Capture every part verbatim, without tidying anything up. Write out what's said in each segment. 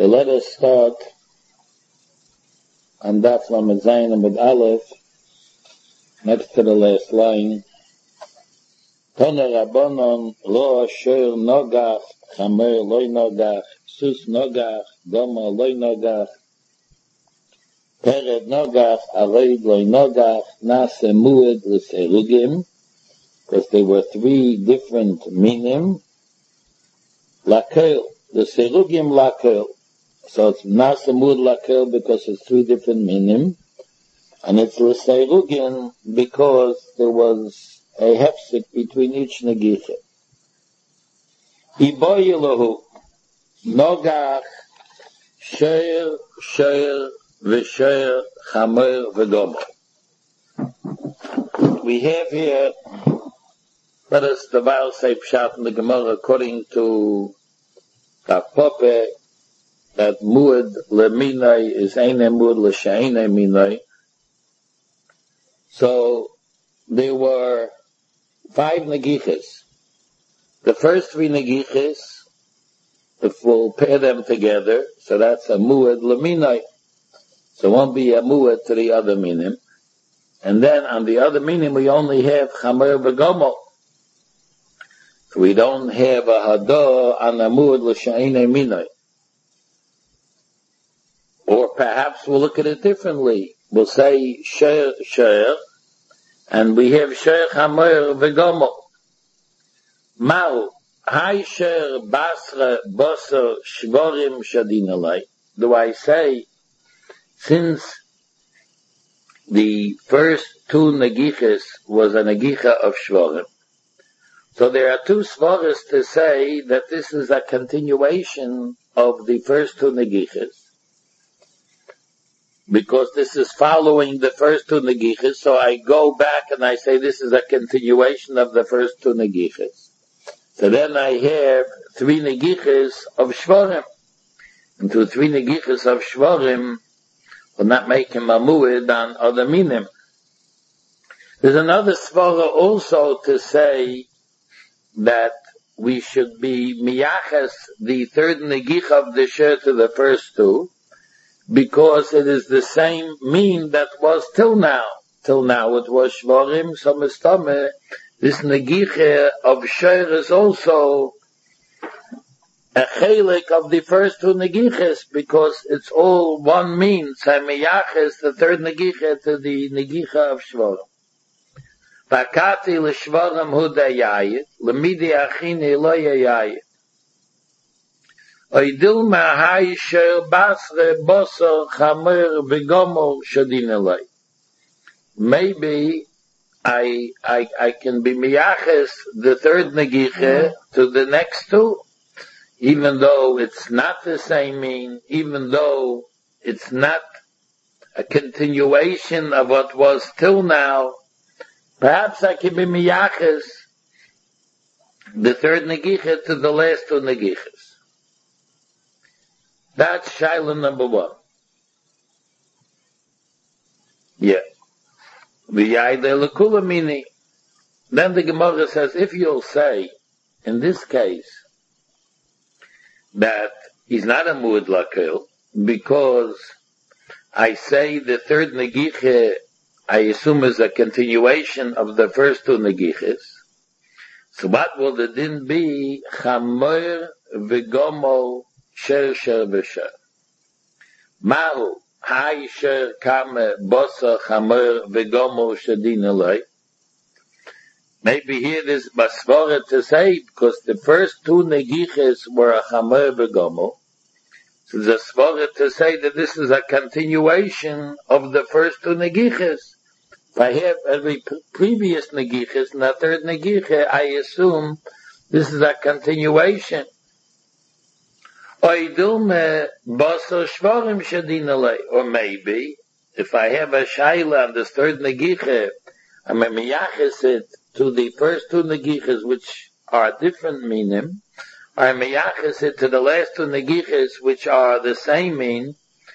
let us start on Daf Lamed Zayin and with Aleph, next to the last line. Tona Rabbanon lo asher nogach chamer loy nogach sus nogach goma loy nogach pered nogach aroid loy nogach nase mued l'serugim, because there were three different minim. Lakel, the serugim lakel. So it's nase mued lakel because it's three different minim. And it's l'serugim because there was a hefsek between each negicha. Iboyelahu nogach sheir sheir v'sheir chamer v'gomer. We have here, let us the Baal say pshat in the Gemara according to Tapope, that muad leminai is eine muad l'sheine minai. So there were five negiches. The first three negiches, if we'll pair them together, so that's a muad leminai. So won't be a muad to the other minim. And then on the other minim we only have chamer v'gomer. So we don't have a hadah on a muad l'sheine minai. Or perhaps we'll look at it differently. We'll say sheir sheir, and we have sheir chamer v'gomer. Ma'u hay sheir basra basar shvorim shadin alay. Do I say, since the first two negiches was a negicha of shvorim, so there are two svaras to say that this is a continuation of the first two negiches, because this is following the first two negiches. So I go back and I say this is a continuation of the first two negiches. So then I have three negiches of shvorim. And to three negiches of shvorim will not make him a muad on other minim. There's another svara also to say that we should be miyaches the third negich of the shir to the first two, because it is the same mean that was till now. Till now it was shvorim, so mistame, this negiche of shir is also a chelik of the first two negiches, because it's all one mean. So miyaches the third negiche to the negicha of shvorim. Pakati l'shvorim hu dayayit, l'midi achini lo yayayit. Oidil ma'hay sher basre bosor chamer v'gomor shadin alay. Maybe I, I, I can be miyaches the third negiche to the next two, even though it's not the same mean, even though it's not a continuation of what was till now. Perhaps I can be miyaches the third negicha to the last two negichas. That's shaila number one. Yeah. V'yayde l'kula mini. Then the Gemara says, if you'll say, in this case, that he's not a muad lakel, because I say the third negicha I assume is a continuation of the first two negiches. So what will the din be? Chamer v'gomol sher sher v'sher. Mahu hay sher kame bosa chamer v'gomol shadin alay. Maybe here there's basvara to say, because the first two negiches were a chamer v'gomol. So there's a svara to say that this is a continuation of the first two negiches. If I have every previous negiches and the third negiche, I assume this is a continuation. Or maybe, if I have a shaila on this third negiche, I'm a miyaches it to the first two negiches, which are different minim, or I miyaches it to the last two negiches, which are the same mean.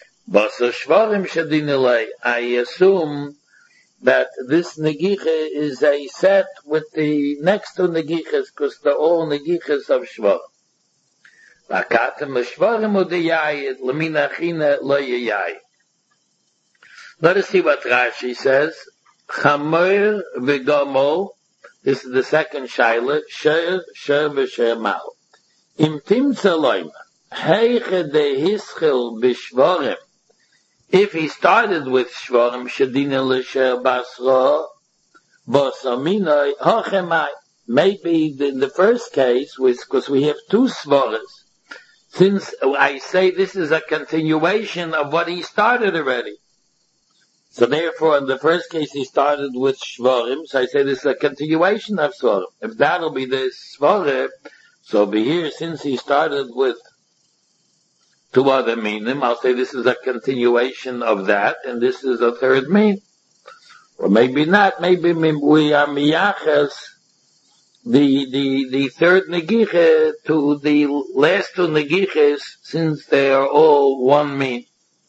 I assume that this negiche is a set with the next two negiches, because they're all negiches of shvar. Akatem l'shvarim udiyayit, l'mina achina lo yayit. Let us see what Rashi says. Chamoir v'gomol, this is the second shaila, sher, sher v'sher mal. Im timtza loima, heiche de hischil b'shvarim, if he started with shvarim, shadina l'sher basra, bosaminoi, hochemai. Maybe in the first case, because we have two svaras, since I say this is a continuation of what he started already. So therefore, in the first case, he started with shvarim, so I say this is a continuation of shvarim. If that'll be the svarim, so over here, since he started with two other meaning, I'll say this is a continuation of that, and this is a third meaning. Or maybe not, maybe we are miyachas, the, the, the third negiche to the last two negiches, since they are all one mean.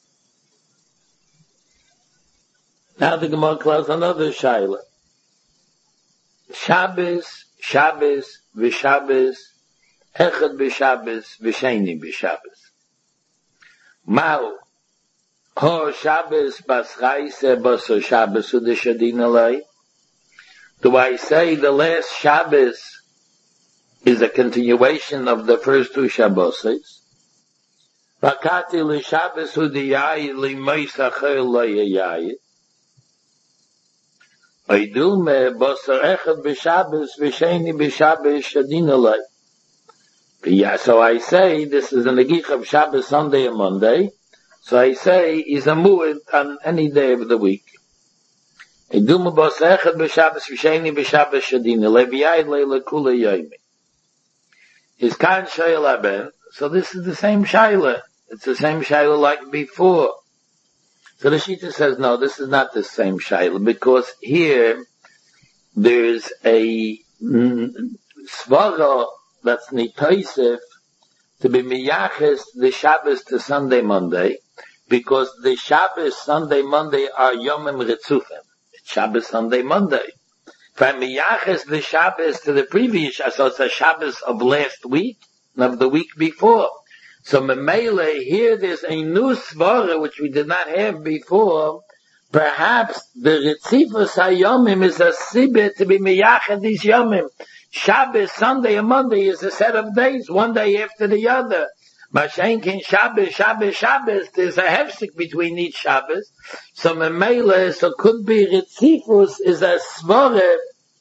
Now the Gemara closes another shaila. Shabbos, Shabbos, v'Shabbos, echad b'Shabbos, v'sheni b'Shabbos. Mao, ho Shabbos bas chaise baso Shabbos udeshadin alai. Do I say the last Shabbos is a continuation of the first two Shabboses? Vakati li Shabbos udiyai li meisachel layayai. Aidume baso echad b'Shabbos, v'sheni b'Shabbos shadin alai. Yeah, so I say this is a negich of Shabbos, Sunday and Monday. So I say is a mu'id on any day of the week. Iduma bos echad b'Shabbos v'sheni b'Shabbos shadina levi'ayid le'lekula yoymi. Is kan shayla ben. So this is the same shayla. It's the same shayla like before. So the Shita says no, this is not the same shayla because here there's a mm, svara that's nitoisef to be miyaches the Shabbos to Sunday, Monday, because the Shabbos, Sunday, Monday are yomim ritzufim. It's Shabbos, Sunday, Monday. From miyaches the Shabbos to the previous, so it's a Shabbos of last week and of the week before. So memele, here there's a new svara which we did not have before. Perhaps the ritzifus hayomim is a sibit to be miyached these yomim. Shabbos, Sunday, and Monday is a set of days, one day after the other. Mashenkin Shabbos, Shabbos, Shabbos, there's a hefsek between each Shabbos. So memele, so could be ritzifus is a svara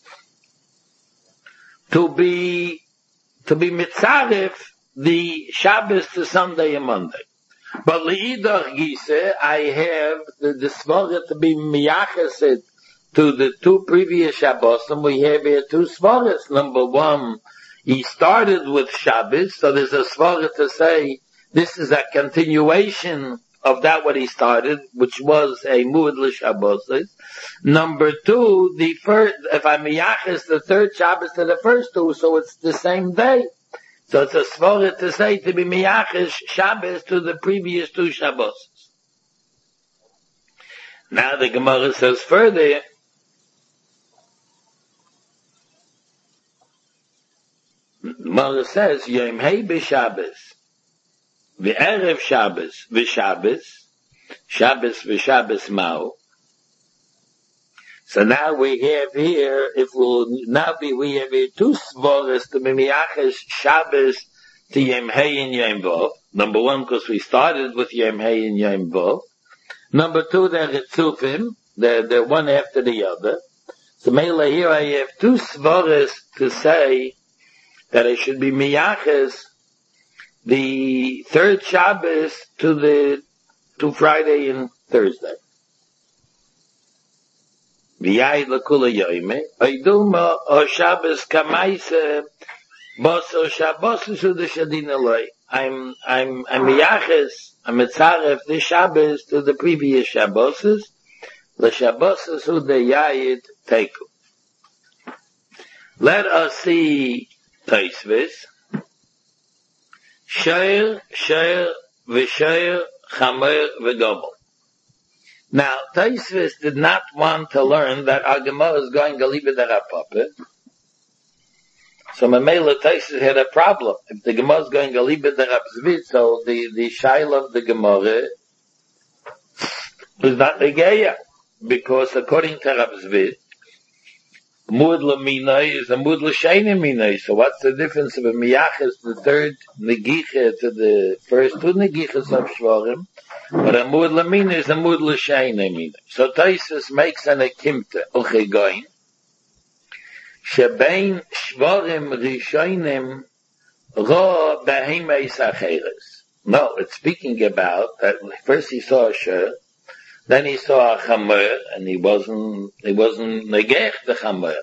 to be, to be mitzaref the Shabbos to Sunday and Monday. But li'idach gise, I have the, the svara to be miyacheset to the two previous Shabbos, and we have here two svaras. Number one, he started with Shabbos, so there's a svara to say this is a continuation of that what he started, which was a mu'ud l'Shabbos. Number two, the first, if I miyaches the third Shabbos to the first two, so it's the same day. So it's a svara to say to be miyaches Shabbos to the previous two Shabbos. Now the Gemara says further, Gemara says, Yom Hei b'Shabbos, v'erev Shabbos, v'Shabbos, Shabbos v'Shabbos Mao. So now we have here, if we'll, now be, we have here two svaras to be miyaches Shabbos to Yom Hei and Yom Vov. Number one, because we started with Yom Hei and Yom Vov. Number two, they're Ritzufim, they're, they're one after the other. So Mela, here I have two svaras to say that I should be miyaches the third Shabbos to the, to Friday and Thursday. V'yayid l'kula yoyme, oiduma o Shabbos kamaise, bos o Shabbos l'shuda shadin aloi. I'm, I'm, I'm miyaches, I'm mitzaref the Shabbos to the previous Shabboses, l'Shabbos l'shuda yayid teiku. Let us see Tosfos. Shoyer, shoyer, v'shoyer, chamer, v'gomel. Now, Tosfos did not want to learn that our Gemara is going to leave it at a puppet. So Mamela Taisus had a problem. If the Gemara is going to leave the Rab Zvid, so the, the Shaila of the Gemara is not Negeya. Because according to Rab Zvid, Mud Laminai is a Mud L'Sheini Minai. So what's the difference of a Miyachis, the third Negicha to the first two Negichas of Shvarim? But a Mud Laminai is a Mud L'Sheini Minai. So Taisus makes an Akimta, Uchigoin, Shebein Shvarim Rishonim Ro Behemeis Acheres. No, it's speaking about that first he saw a shir, then he saw a chamer, and he wasn't, he wasn't negech the chamer.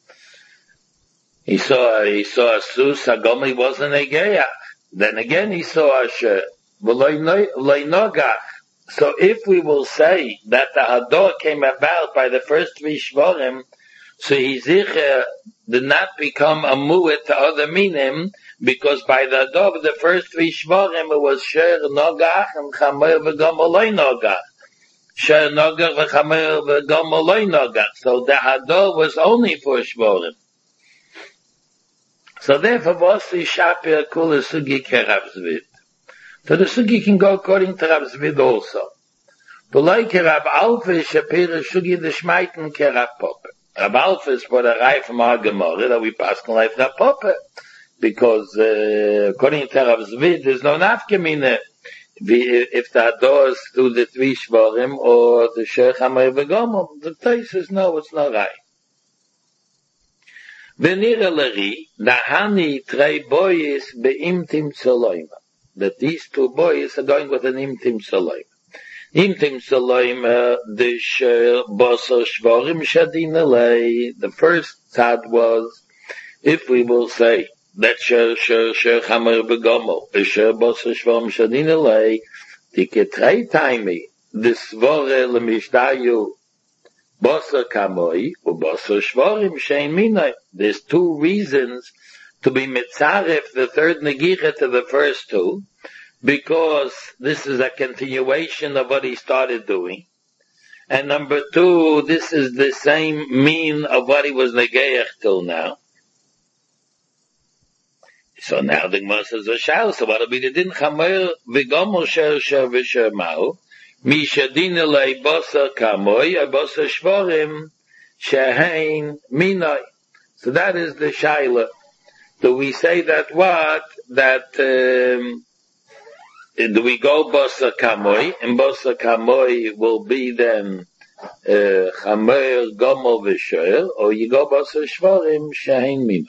He saw, he saw a sus, a gom, he wasn't negeach. Then again he saw a shir, v'loi nogach. So if we will say that the hador came about by the first three shvarim, so he zicher did not become a mu'et to other minim, because by the hador of the first three shvarim it was shir nogach and chamer v'gom v'loi nogach. So the hador was only for shvorim. So therefore, what's the shapir kula sugi ke Rav Zvid? So the sugi can go according to Rav Zvid also. But like Rav Alfa shapir sugi the shmeiten ke Rav Poppe. Rav Alfa is for the Rai from our Gemara that we pass on like Rav Poppe. Because uh, according to Rav Zvid, there's no nafkamina. If the hador is through the three shvarim or the shir chamer v'gomel, the taste says no, it's not right. V'nira l'ri, dahani trei boys be'imtim tzoloima. That these two boys are going with an imtim tzoloima. Imtim tzoloima, the shir boso shvarim shadin alei. The first tzad was, if we will say, that shir shir shir chamer begomel, a shir bosa shvarim shadin alei, the ketrei taimi, the svore lemishdayu, bosa kamoi, u bosa shvarim shein minai. There's two reasons to be mitzaref the third negicha to the first two, because this is a continuation of what he started doing. And number two, this is the same mean of what he was negeach till now. So now the Gemara says v'shal. So what'll be the din chamer v'gomel sher sher v'sher ma'u mishadin elei bosa kamoy a bosa shvorim shehein minai. So that is the shaila. Do we say that what that um, do we go bosa kamoy and bosa kamoy will be then uh, chamer gomel v'sher, or you go bosa shvorim shehein minai?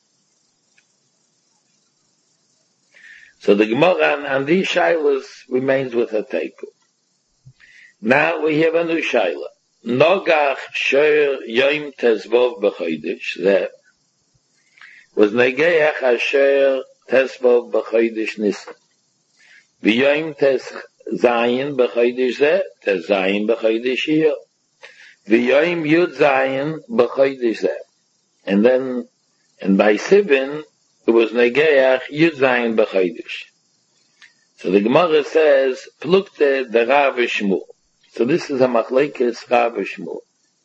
So the Gemara on these shaylas remains with a teiku. Now we have a new shayla. Nogach sher yom tezvov b'chodesh. That was negeach asher tezvov b'chodesh nisan. V'yom tez zayin b'chodesh zeh, tez zayin b'chodesh iyah. V'yom yud zayin b'chodesh zeh. And then, and by Sibin, it was negeach yud zayin b'chodesh. So the Gemara says, plukte the Rav Shmuel. So this is a machlekes Rav Shmuel.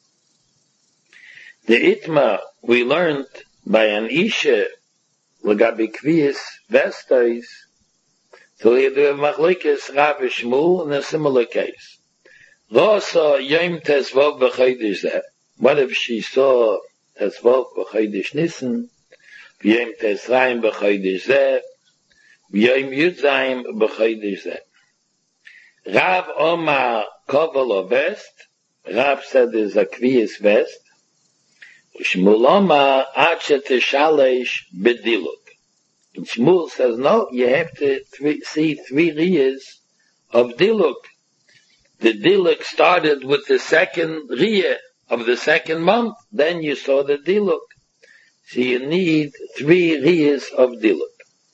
The itma we learned by an isha l'gabi kviyas vestais. So we have the machlekes Rav Shmuel in a similar case. Lo saw yom tezvov b'chodesh zeh. What if she saw tezvov b'chodesh nisan? V'yom tezrayim b'chodesh zeh. V'yom yudzayim b'chodesh zeh. Rav Omar Kovel vest. Rav said there's a kviyas vest. Shmuel Omar Ache Teshalesh Bediluk. And Shmuel says, no, you have to three, see three riyas of diluk. The diluk started with the second riyah of the second month. Then you saw the diluk. So you need three riyas of diluk.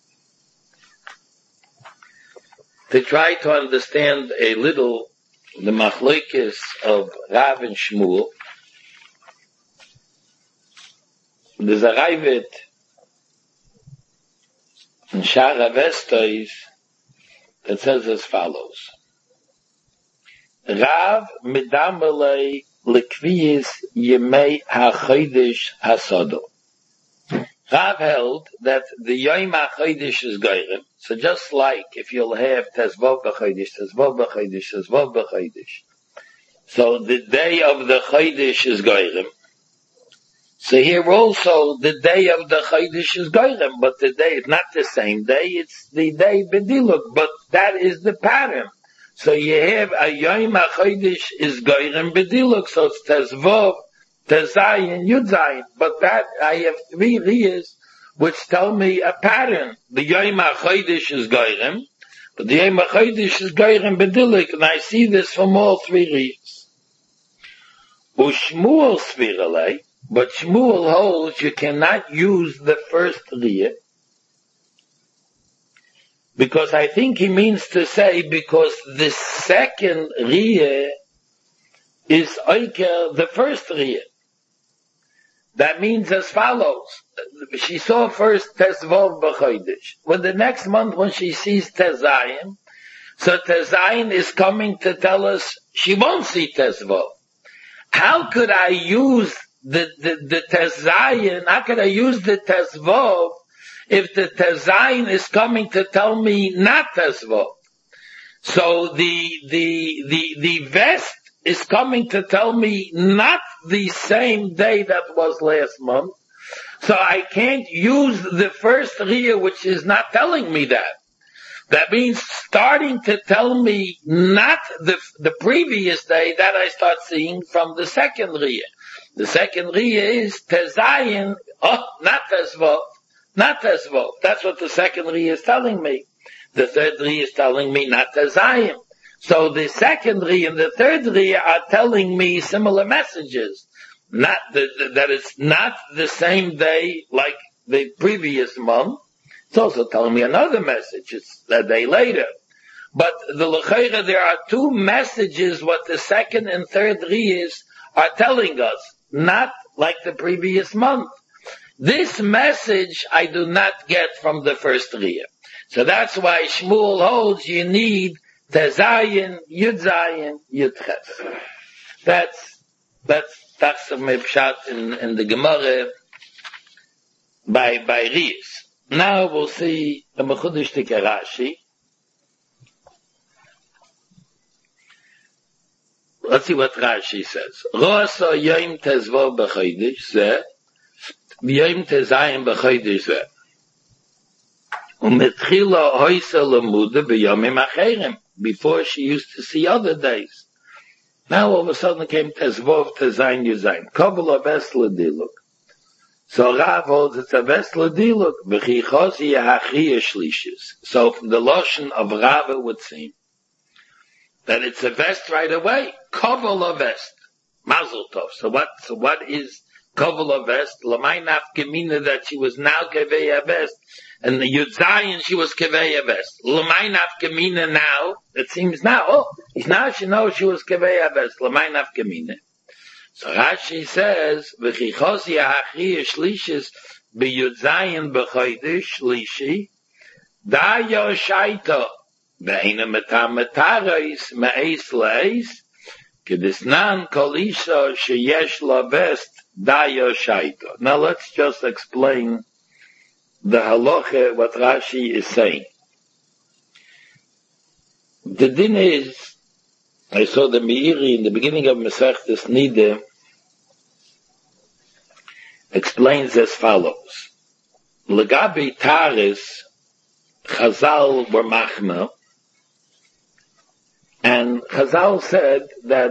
To try to understand a little the machlekes of Rav and Shmuel, there's a Raivet in Shara Vestais that says as follows. Rav midamelei lekviyis yemei hachodesh hasodo. Rav held that the Yom HaChodesh is Goyrem. So just like if you'll have Tezvov b'Chodesh, Tezvov b'Chodesh, Tezvov b'Chodesh. So the day of the Chodesh is Goyrem. So here also the day of the Chodesh is Goyrem, but the day is not the same day, it's the day B'diluk, but that is the pattern. So you have a Yom HaChodesh is Goyrem B'diluk, so it's Tezvov, Tezayin, Yudzayin, but that, I have three riyas which tell me a pattern. The Yom HaChodesh is Goyrem, but the Yom HaChodesh is Goyrem B'diluk, and I see this from all three riyas. Ushmuel Sviralei, but Shmuel holds you cannot use the first riyah, because I think he means to say because the second riyah is oiker the first riyah. That means as follows. She saw first Tezvov b'Chodesh. When the next month when she sees Tezayin, so Tezayin is coming to tell us she won't see Tezvov. How could I use the, the, the Tezayin, how could I use the Tezvov if the Tezayin is coming to tell me not Tezvov? So the, the, the, the vest is coming to tell me not the same day that was last month. So I can't use the first riyah which is not telling me that. That means starting to tell me not the, the previous day, that I start seeing from the second riyah. The second riyah is Tezayin, oh, not Tezvov, not Tezvov. That's what the second riyah is telling me. The third riyah is telling me not Tezayin. So the second riyah and the third riyah are telling me similar messages. Not the, the, that it's not the same day like the previous month. It's also telling me another message. It's a day later. But the l'chayra, there are two messages what the second and third riyahs are telling us. Not like the previous month. This message I do not get from the first riyah. So that's why Shmuel holds you need Tezayin, Yudzayin, Yudches. That's, that's, that's the Mepshat in, in the Gemara by, by Riyas. Now we'll see the Mechudesh Tikei Rashi. Let's see what Rashi says. Ro'asa Yom Tezvov b'Chodesh zeh, v'Yom Tezayin b'Chodesh zeh. U'metchila hoysa lemuda b'Yomim acherim. Before she used to see other days. Now all of a sudden it came Tezvov, Tezayin, Yuzayin. Kabbalah Vesla Diluk. So Rav holds it's a Vesla Diluk. V'chichosi yahachriya shlishis. So from the lotion of Rav it would seem that it's a vest right away. Kabbalah vest. Mazel tov. So what, so what is Kabbalah vest? Lamay nafkamina that she was now Keveya vest. And the Yudzayin, she was Keveya vest. Lamay nafkamina now, it seems now, oh, now she knows she was Keveya vest. Lamay nafkamina. So Rashi says, V'chichosi ha'achriya shlishis b'Yudzayin b'Chodesh shlishi, Dayo shaita, Ve'ena metam metarais me'eis le'eis, Kedisnan kol isha sheyesh la vest dayo shaita. Now let's just explain the halacha, what Rashi is saying. The din is, I saw the Meiri in the beginning of Masechtas Nida explains as follows. Legabi Taris, Chazal were machmer, and Chazal said that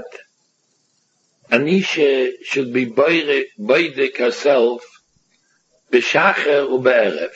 Anisha should be boidik herself b'shacher u'be'erev,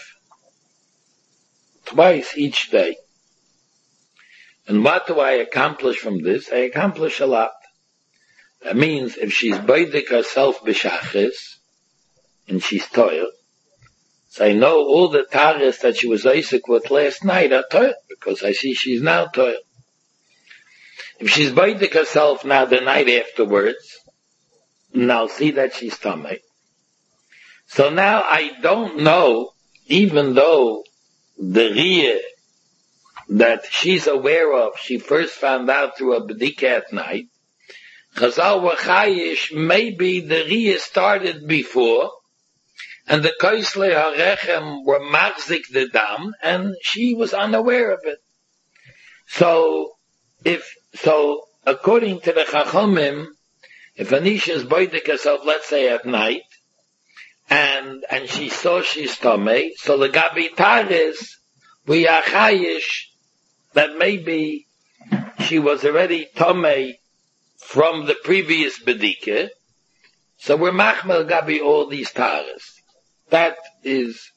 twice each day. And what do I accomplish from this? I accomplish a lot. That means if she's boidik herself b'shachris, and she's toil, so I know all the taras that she was Isaac with last night are toil, because I see she's now toil. If she's boidik herself now the night afterwards, and I'll see that she's tamei. So now I don't know, even though the riyah that she's aware of, she first found out through a bedika at night, Chazal were chayish, maybe the riyah started before, and the Koisle HaRechem were machzik the dam, and she was unaware of it. So, if, so, according to the Chachomim, if Anisha is boidik herself, let's say at night, and, and she saw she's Tomei, so the Gabi Taris, we are chayish, that maybe she was already Tomei from the previous Bedike, so we're machmel Gabi all these Taris. That is,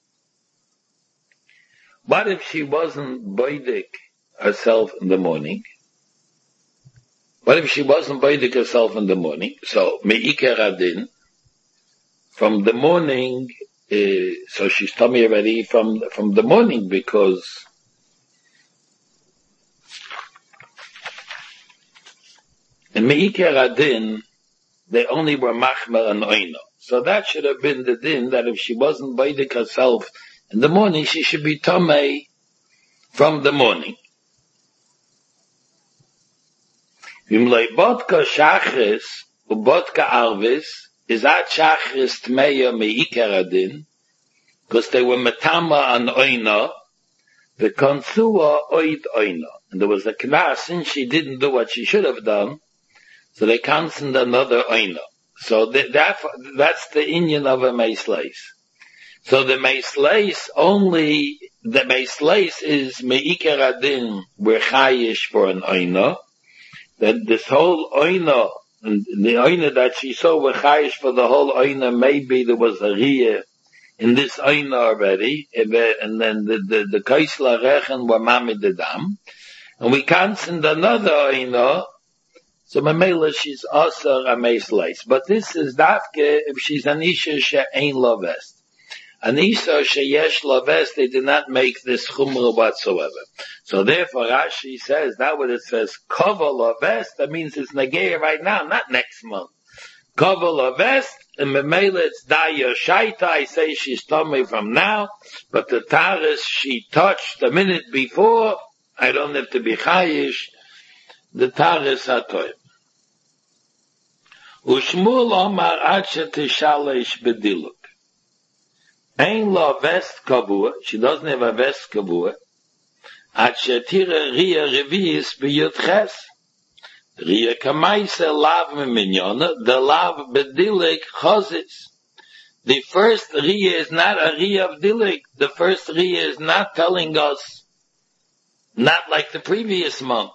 what if she wasn't boidik herself in the morning? What if she wasn't boidik herself in the morning? So, me'iker adin, from the morning, uh, so she's tummy already from, from the morning, because in me'iker adin, they only were machmer and oino. So that should have been the din, that if she wasn't boidik herself in the morning, she should be tomei from the morning. Vimloi bodka shachris, ubodka arvis, is that shachris tmeya me'iker adin, because they were metama and oina, the konsua oid oina. And there was a knas, since she didn't do what she should have done, so they canceled another oina. So that, that, that's the Indian of a meisleis. So the meisleis only, the meisleis is me'iker adin, we're chayish for an oina, that this whole oina, and the oina that she saw were chayish for the whole oina, maybe there was a riyah in this oina already, and then the, the, the kaisla rechen were mamid the dam, and we canceled another oina, so Mamela, she's also a meisleis. But this is dafke if she's an isha she'ein lovest. An isha she'yesh lovest, they did not make this chumra whatsoever. So therefore Rashi says, that what it says, kova lovest, that means it's negay right now, not next month. Kova lovest, and Mamela it's daya shaita, I say she's tummy from now, but the taris she touched a minute before, I don't have to be chayish, the taris hatoy. Ushmul omar ad shetishalesh bediluk. Ein lo vest kavua, she doesn't have a vest kavua, ad shetira ria reviis beyutches. Ria kamaisa lav miminyona, the lav bediluk chozis. The first ria is not a ria of diluk. The first ria is not telling us, not like the previous month.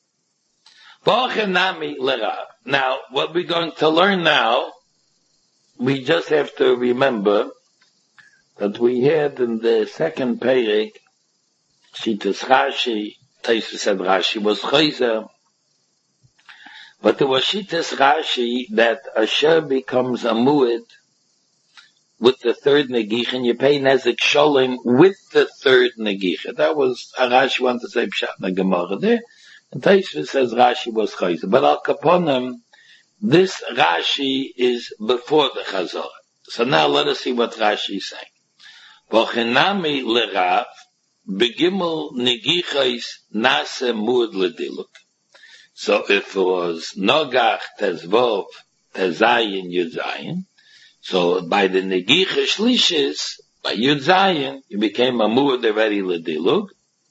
Now, what we're going to learn now, we just have to remember that we had in the second perek, Shitas Rashi, Taisu said Rashi was Chayzer, but there was Shitas Rashi that Asher becomes a mu'ed with the third negich, and you pay Nezek Sholem with the third negich. That was, Rashi wanted to say Pshat na Gemara there. And Taisva says Rashi was Chayzer. But Al Kaponim, this Rashi is before the Chazorah. So now let us see what Rashi is saying. V'chenami l'rav, begimel negichais nase muad l'diluk. So if it was Nogach, Tezvov, Tezayin, Yudzayin, so by the negicha shlishis, by Yudzayin, you became a muad already l'diluk.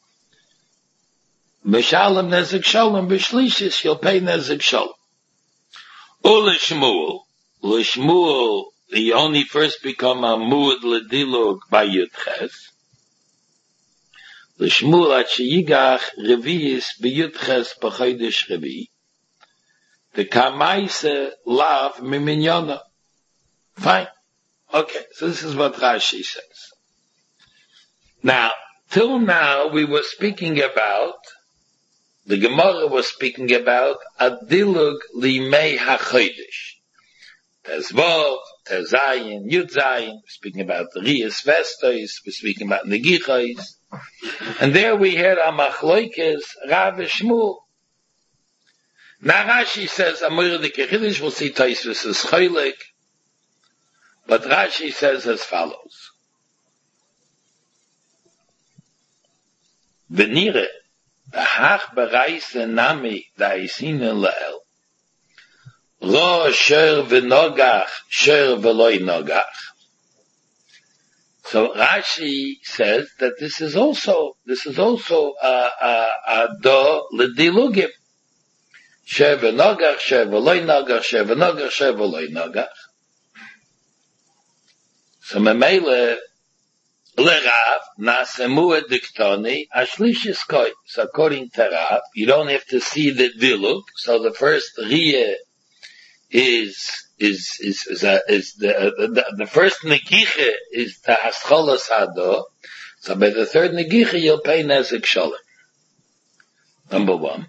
Meshalem nezek shalom b'shlishis, you'll pay nezek shalom. Ulishmuel, Lishmuel, he only first become a muad l'diluk by Yudches. Lishmuel at sheyigach reviis b'Yudches b'chodesh revi. The kamaise lav miminyona. Fine. Okay, so this is what Rashi says. Now, till now we were speaking about, the Gemara was speaking about adilug limei hachodesh. Tezvov, Tezayin, Yudzayin, speaking about the Riyas Vestos, we're speaking about Negichos. And there we had a Machloikes, Rav Shmuel. Now Rashi says, Amir de Kechidish, we'll see Taisvis is Cholik. But Rashi says as follows. Venire, hach bereise nami daisine leel. Ro sher v'nogach, sher v'loi nogach. So Rashi says that this is also, this is also a, a, a do l'dilugim. Sheva nogach, sheva loy nogach, sheva nogach, sheva loy nogach. So memele l'Rav nasemu ediktoni ashlishis koi. So according to Rav, you don't have to see the dilug. So the first riyeh is is is is, uh, is the, uh, the the first negiche is the hascholas hado. So by the third negiche you'll pay nezek shalom. Number one.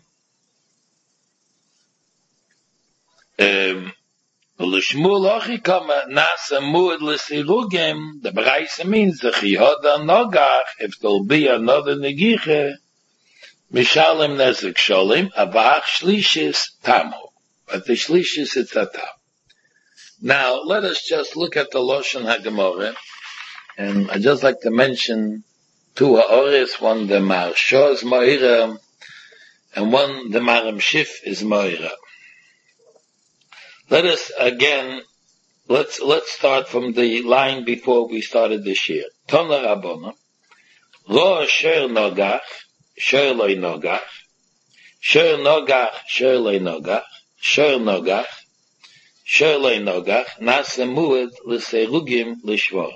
Um, L'shmuel ochi kama nasa muad l'sirugim. The Baraisa means the chihoda nogach. If there'll be another negiche, mishalem nezek shalom. Avach shlishis tamu. But the shlishis it's a tam. Now, let us just look at the Loshen HaGemorah, and I'd just like to mention two ha'ores, one the Maharsha is Moira, and one the Maram Shif is Moira. Let us again, let's, let's start from the line before we started this year. Tona Rabbona, Ro Sher Nogach, Sher Loi Nogach, Sher Nogach, Sher Loi Nogach, Sher Nogach, Sherlei Nogach, Nasa Muad, L'Seirugim, L'Shvor.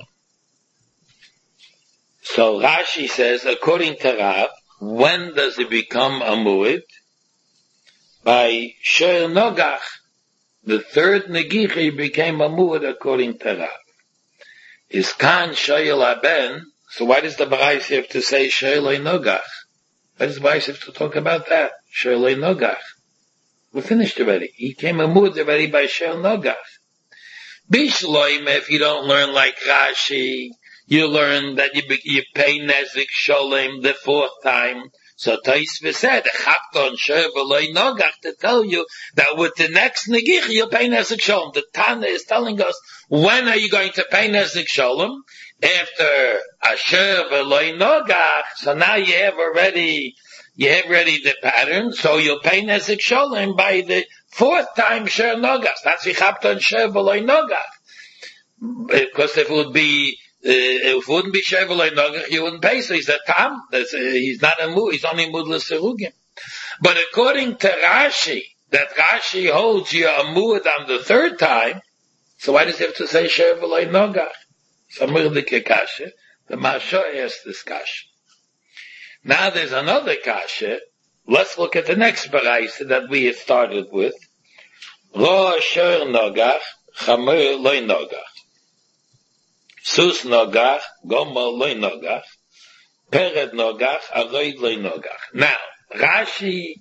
So Rashi says, according to Rav, when does it become a Muad? By Sher Nogach, the third Negichi became a Muad according to Rav. Is Kan Shoyel Aben, so why does the Barais have to say Sherlei Nogach? Why does the Barais have to talk about that? Sherlei Nogach. We finished already. He came a mood already by Shel Nogach. Bishloim, if you don't learn like Rashi, you learn that you, you pay Nezik Sholem the fourth time. So Taisva said, Chapton Shel V'loi Nogach, to tell you that with the next Negich, you'll pay Nezik Sholem. The Tana is telling us, when are you going to pay Nezik Sholem? After Asher V'loi Nogach. So now you have already You have already the pattern, so you'll pay Nezek Sholem by the fourth time Sher Nogach. That's Yichapton Sher V'loi Nogach. Because if it would be, uh, if it wouldn't be Sher V'loi Nogach, you wouldn't pay. So he's a Tam. That's, uh, he's not a Mu, he's only Mud L'Serugim. But according to Rashi, that Rashi holds you a Muad on the third time, so why does he have to say Sher V'loi Nogach? So Mirdike Kasha, the Maharsha asked this Kasha. Now there's another kasha. Let's look at the next baraisa that we have started with. Ro Asher Nogach, Chamor Loi Nogach. Sus Nogach, Gomel Loi Nogach. Pered Nogach, Aroid Loi Nogach. Now, Rashi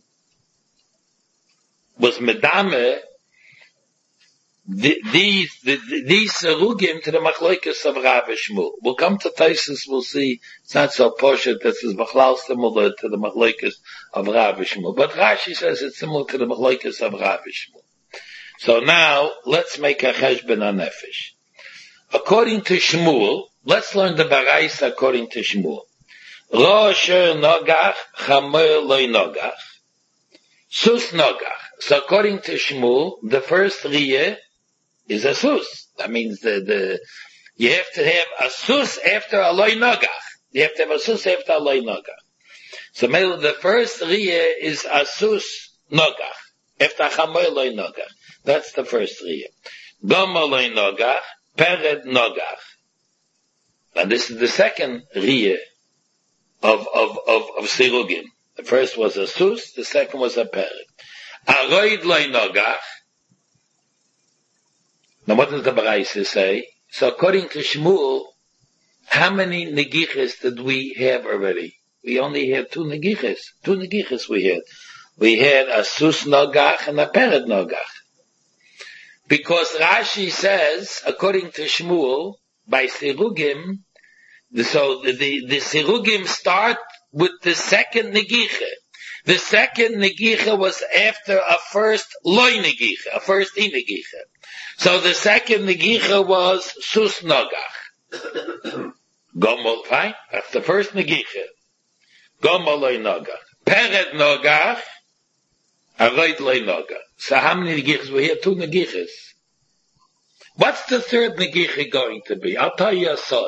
was medame The, these, the, these serugim to the machlokes of Rav Shmuel. We'll come to Taisus, we'll see, it's not so poshut, this is machlal similar to the machlokes of Rav Shmuel. But Rashi says it's similar to the machlokes of Rav Shmuel. So now, let's make a cheshbon hanefesh. According to Shmuel, let's learn the barais according to Shmuel. Ro Asher Nogach, Chamor Loi Nogach. Sus Nogach. So according to Shmuel, the first riyeh is a sus. That means the, the, you have to have a sus after a loy nogach. You have to have a sus after a loy nogach. So maybe the first riyeh is a sus nogach. After chamoy loy nogach. That's the first riyeh. Gomo loy nogach, pered nogach. And this is the second riyeh of, of, of, of sirugim. The first was a sus, the second was a pered. Aroid loy nogach. Now what does the Baraisa say? So according to Shmuel, how many negiches did we have already? We only had two negiches. Two negiches we had. We had a sus nogach and a pered nogach. Because Rashi says, according to Shmuel, by sirugim, so the, the, the sirugim start with the second negiche. The second negicha was after a first loy negicha, a first e negicha. So the second negicha was sus nogach. Gomol, fine? That's the first negicha. Gomol loy nogach. Pered nogach, aroid loy nogach. So how many negichas? We have two negichas. What's the third negicha going to be? I'll tell you a sod.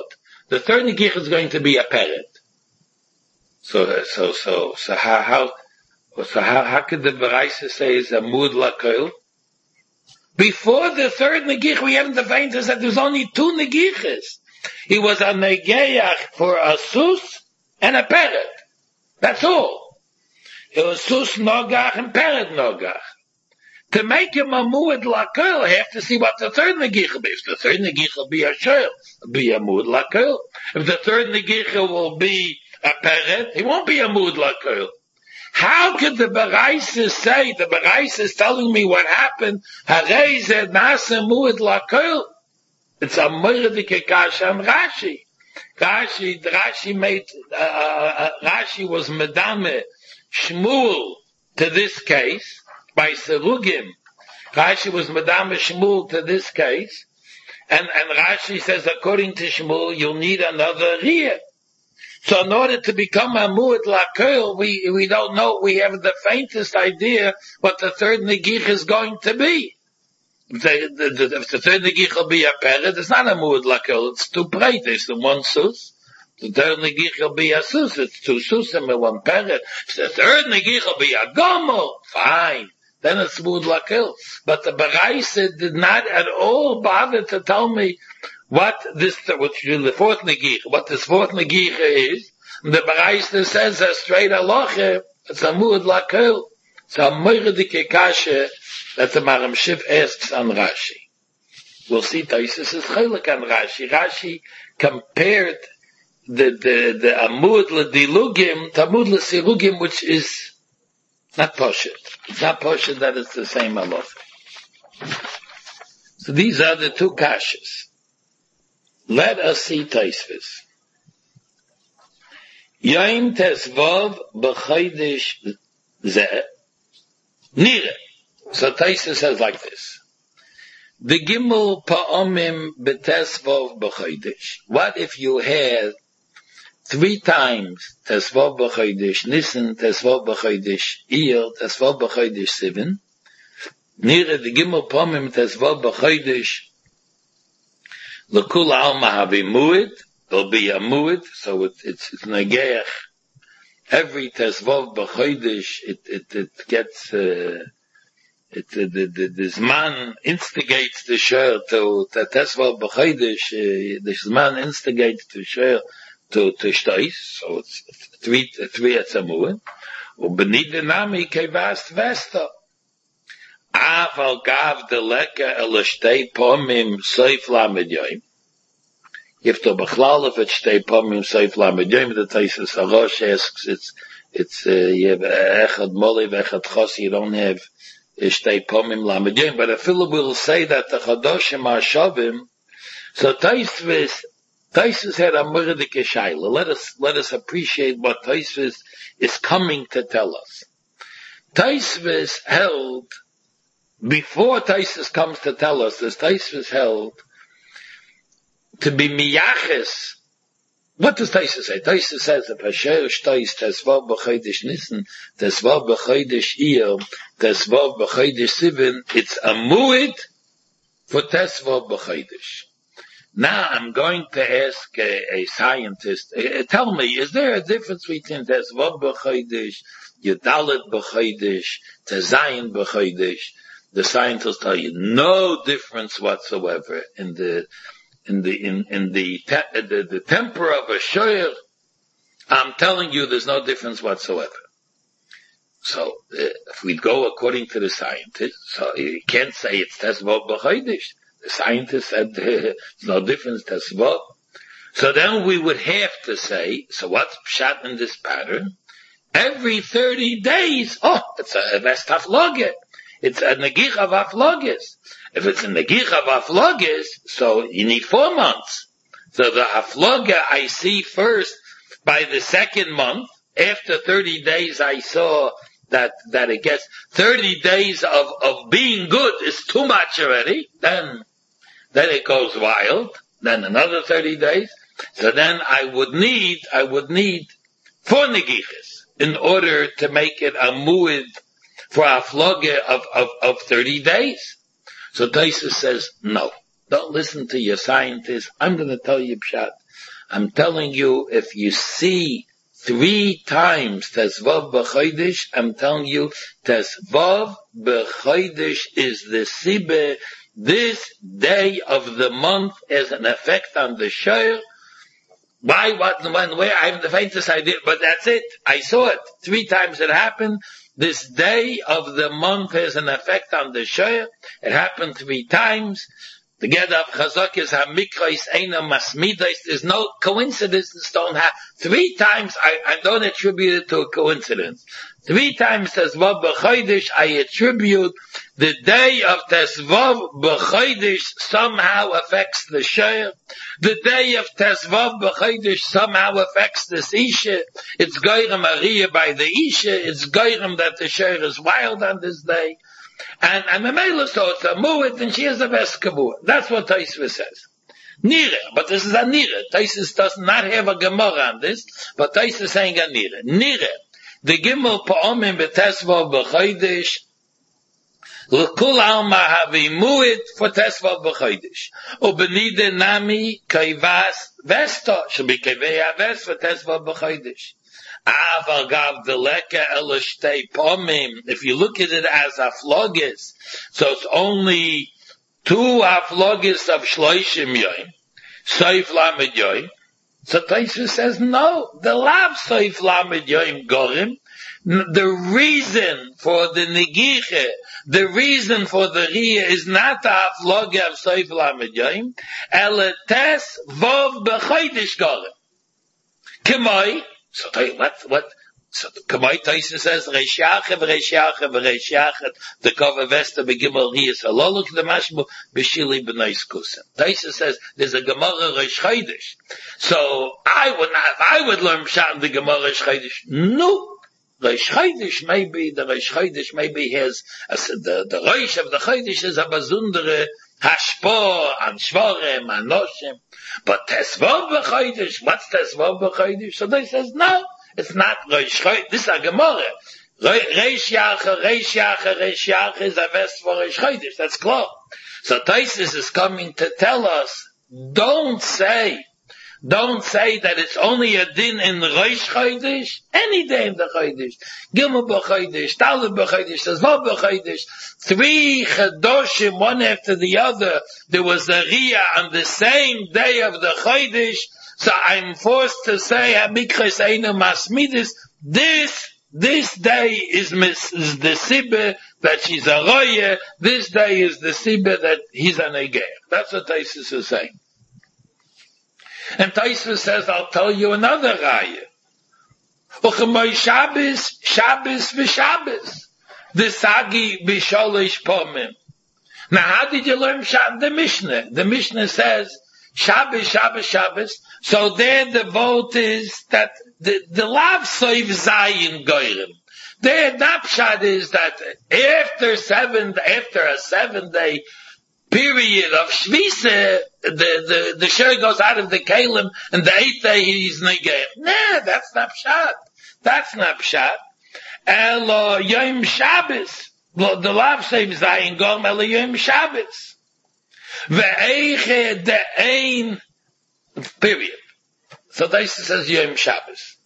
The third Negicha is going to be a parrot. So, so, so, so how, how, so how, how could the Baraisa say is a mood lakol? Before the third Negicha, we haven't defined this that there's only two Negichas. He was a Negeach for a sus and a parrot. That's all. It was sus nogach and parrot nogach. To make him a muad lakol, I have to see what the third Negicha be. If the third Negicha will be a shell, be a muad lakol. If the third Negicha will be a parrot, he won't be a muad lakol. How could the Baraisa say, the Baraisa is telling me what happened, Harei zed nasa muad lakol? It's a Moradike Kasha and Rashi. Rashi, Rashi made, uh, uh, Rashi was Medame Shmuel to this case, by Serugim. Rashi was Medame Shmuel to this case, and, and Rashi says, according to Shmuel, you'll need another Riyah. So in order to become a Muad Lakol, we, we don't know, we have the faintest idea what the third Negicha is going to be. If the, the, the, if the third Negicha will be a parrot, it's not a Muad Lakol, it's two Preites, the one sus. The third Negicha will be a sus, it's two susim and one parrot. If the third Negicha will be a Gomel, fine. Then it's Muad Lakol. But the Baraisa did not at all bother to tell me what this, which is the fourth Negicha, what this fourth Negicha is. And the Baraisa says a straight halacha, it's a Muad Lakol. It's a Moradike Kasha that the Maram Shif asks on Rashi. We'll see Taisus is chaylik on Rashi. Rashi compared the, the, the Amud L'Dilugim to Amud L'Sirugim, which is not Poshet. It's not Poshet that it's the same halacha. So these are the two Kashas. Let us see Taisvis. Yom Tesvav B'Chaydish Zeh Nire. So Taisa says like this. The Gimel Pa'omim B'Tesvav B'Chaydish. What if you had three times Tesvav B'Chaydish Nisan, Tesvav B'Chaydish Iyar, Tesvav B'Chaydish Sivan? Nire, the Gimel Pa'omim Tesvav B'Chaydish L'Kul Alma Havi Mu'id. There'll be a Mu'id, so it, it's, it's Negeach. Every Tesvav B'Chaydish, it, it, it gets, uh, it, the, the, the, the Zman instigates the Sher to, to Tesvav B'Chaydish, uh, the Zman instigates the Sher to, to Shtais, so it's, it's three, three at Samuel. U'benid Nami Kevast Vesta. Av al Gav Deleka El Shtei Pomim Seif Lamed Yoim. If the Bechlal of it Shtei Pomim Seif Lamed Yoim, the Taisus Harosh asks, it's, it's, uh, you have Echad Moliv, Echad Chos, you don't have Shtei Pomim Lamed Yoim, but a fellow will say that the Chadoshim are Shavim, so Taisus, Taisus had a Murdike Shaila. Let us, let us appreciate what Taisus is coming to tell us. Taisus held, before Taisus comes to tell us this, Taisus held to be miyaches. What does Taisus say? Taisus says that Hasher Shtais Tesvav B'Chaydish Nisan, Tesvav B'Chaydish Iyar, Tesvav B'Chaydish Sivan. It's a mu'id for Tesvav B'Chaydish. Now I'm going to ask a, a scientist, uh, tell me, is there a difference between Tesvav B'Chaydish, Yudalet B'Chaydish, Tezayin B'Chaydish? The scientists tell you no difference whatsoever in the in the in in the te, the, the temper of a shoyer. I'm telling you, there's no difference whatsoever. So uh, if we go according to the scientists, so you can't say it's Tesvav B'Chaydish. The scientists said uh, there's no difference Tesvav. So then we would have to say, so what's pshat in this pattern? Every thirty days, oh, it's a vestaf loget. It's a Negicha of Aflogis. If it's a Negicha of Aflogis, so you need four months. So the Afloga I see first by the second month. After thirty days I saw that, that it gets thirty days of, of being good is too much already. Then, then it goes wild. Then another thirty days. So then I would need, I would need four Negichas in order to make it a mu'id for a floge of, of, of thirty days. So Taisus says, no, don't listen to your scientists. I'm going to tell you pshat. I'm telling you, if you see three times Tezvav b'chodesh, I'm telling you, Tezvav b'chodesh is the Sibbe. This day of the month has an effect on the Shor. Why, what, when, where? I have the faintest idea, but that's it. I saw it. Three times it happened. This day of the month has an effect on the Shor. It happened three times. The Ged of Chazak is Hamikrais Eina Masmidas. There's no coincidence. Don't have. Three times, I, I don't attribute it to a coincidence. Three times Tezvav b'chodesh, I attribute the day of Tezvav b'chodesh somehow affects the Shor. The day of Tezvav b'chodesh somehow affects this Isha. It's Goyrem Ariya by the Isha. It's Goyrem that the Shor is wild on this day. And, and the Mela so it's a Mu'it and she has a Veskabur. That's what Taisva says. Nire, but this is a Nire. Taisva does not have a Gemara on this, but Taisva is saying a Nire. Nire. The Gimel Pa'omim B'Tesvav B'Chodesh L'Kul Alma Havi Mu'it for Tesvav B'Chodesh U'Benide Nami Kaivas Vesta should be Kaivei Aves for Tesvav B'Chodesh. Aval Gav Deleka Elashtei Pa'omim. If you look at it as Aflogis, so it's only two Aflogis of Shloishim Yoim, Soif Lamed Yoim. So Taisva says, no, the Lav Soif Lamed Yoim Gorim, the reason for the Negiche, the reason for the Riyah is not the Afloge of Soif Lamed Yoim, Elates Vov B'Chodesh Gorim. Kemoi, so what, what, so Kemoi Taisva says, Reishachet, Reishachet, Reishachet, the Kova Vesta Begimel Riyah, Saloluk the Mashmu, B'Shili B'Nois Kusen. Taisva says, there's a Gemara Reish Chodesh. So, I would not, if I would learn Pshat in the Gemara Reish Chodesh, no. Reish Chodesh maybe, the Reish Chodesh maybe has, as the, the Reish of the Chodesh is a Bazundere, Hashpo, an Shvorem, an Noshim. But Tesvav b'Chodesh, what's Tesvav b'Chodesh? So they says, no, it's not Reish Chodesh. This is a Gemara. Reish Yacha, Reish Yacha, Reish Yacha is a vest for Reish Chodesh. That's close. So Taisus is coming to tell us, don't say, don't say that it's only a din in Reish Chodesh, any day in the Chodesh. Gimel b'Chodesh, Talib b'Chodesh, Tezvav b'Chodesh, three Chadoshim, one after the other, there was a Riyah on the same day of the Chodesh, so I'm forced to say, Hamikres Eina Masmidis, this, this day is, mis, is the Sibbe that she's a Roye, this day is the Sibbe that he's an Eger. That's what Taisus is saying. And Taisva says, I'll tell you another raya. Uchemoy Shabbos, Shabbos v'Shabbos. The Sagi b'Sholish Pomim. Now how did you learn Shabbos? The Mishnah. The Mishnah says, Shabbos, Shabbos, Shabbos. So there the vote is that the, the Lav Soiv Zayin Goyrim. The Dapshad is that after seven, after a seven day period of Shvisa, the, the, the Shor goes out of the Kalim, and the eighth day he's Negeh. Nah, that's not Pshat. That's not Pshat. Elo Yom Shabbos. The Lav Seiv Zayin Gom Elo Yom Shabbos. Ve'eiche de'ein, period. So Taisus says Yom Shabbos.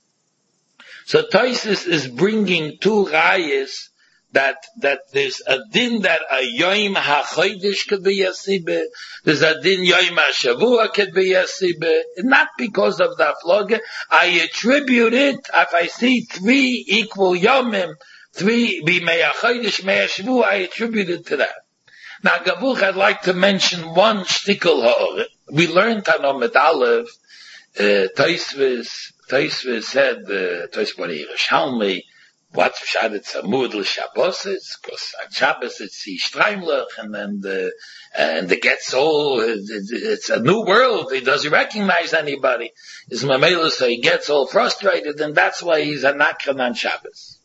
So Taisus is bringing two rayas that, that there's a din that a Yom HaChodesh could be a Sibbe, there's a din Yom HaShavua could be a Sibbe, not because of the Afloge. I attribute it, if I see three equal Yomim, three, B'mei HaChodesh, Mei HaShavua, I attribute it to that. Now, Gavuch, I'd like to mention one shtickle ha'or. We learned Tanom et Aleph, uh, Taisvis, Taisvis said, uh, Taisvis Yerushalmi, what's Pshat? It's a mood l'Shabbosis, because on Shabbos it's the Streimlech, and then the, and the gets all, it's a new world. He doesn't recognize anybody. His Mamela, so he gets all frustrated, and that's why he's a Nakran on Shabbos.